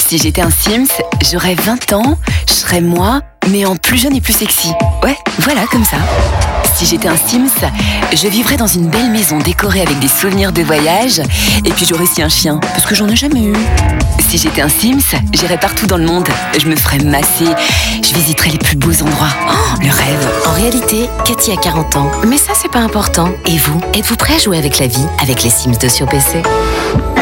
Si j'étais un Sims, j'aurais 20 ans, je serais moi, mais en plus jeune et plus sexy. Ouais, voilà, comme ça. Si j'étais un Sims, je vivrais dans une belle maison décorée avec des souvenirs de voyage, et puis j'aurais aussi un chien, parce que j'en ai jamais eu. Si j'étais un Sims, j'irais partout dans le monde. Je me ferais masser, je visiterais les plus beaux endroits. Oh, le rêve. En réalité, Cathy a 40 ans, mais ça c'est pas important. Et vous, êtes-vous prêt à jouer avec la vie avec les Sims 2 sur PC ?